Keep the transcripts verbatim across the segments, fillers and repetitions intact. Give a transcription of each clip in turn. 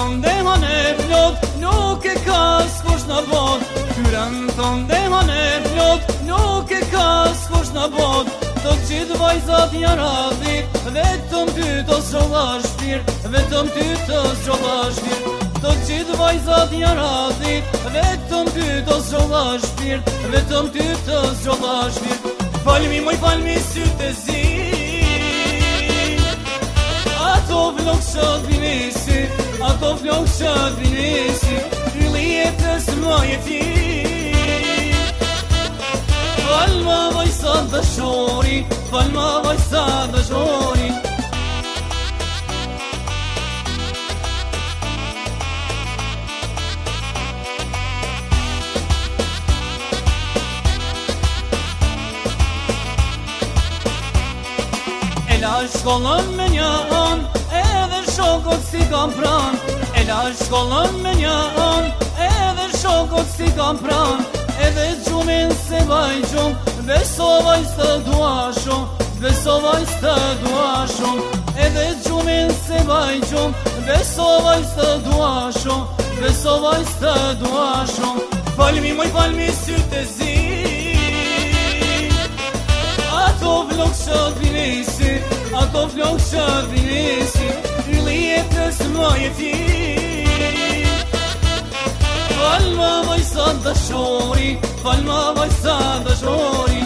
ton dehan e plot, nuk e ka s'kush në bot. Tyren ton dehan e plot, nuk e ka s'kush në bot. Të qitë vajzat janë radhit, vetëm ty të zxolla shpirt, vetëm ty të zxolla shpirt. Të qitë vajzat janë radhit, vetëm ty të zxolla shpirt, vetëm ty të zxolla shpirt. Falmi moj falmi sytë e zi, ato vlog shët vinesi, ato vlog shët vinesi, yli jetës më jeti. Falma vajsa dëshori, falma vajsa dëshori. Ela shkollën me një an, edhe shokot si kam pran. Ela shkollën me një an, edhe shokot si kam pran. Edhe gjumin se vaj gjum, beso vaj së dua shumë, beso vaj së dua shumë. Edhe gjumin se vaj gjum, beso vaj së dua shumë, beso vaj së dua shumë. Falmi moj falmi sytë e zi, ato vlog shët vinesi, ato vlog shët vinesi, yli jetës më jeti. Falma vajsa dëshori, falma vajsa dëshori.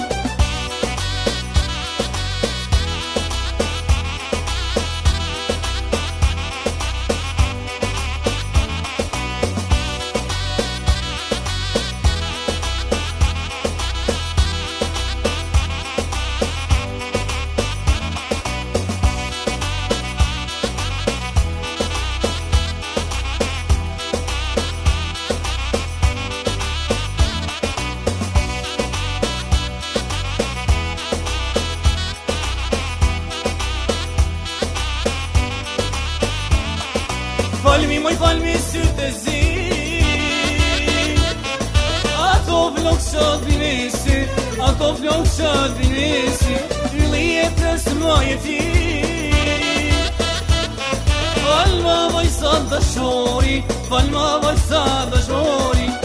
Falmi moj falmi sytë e zi, ato vlog shët vinesi, ato vlog shët vinesi, yli jetës më jeti. Falma vajsa dëshori, falma vajsa dëshori.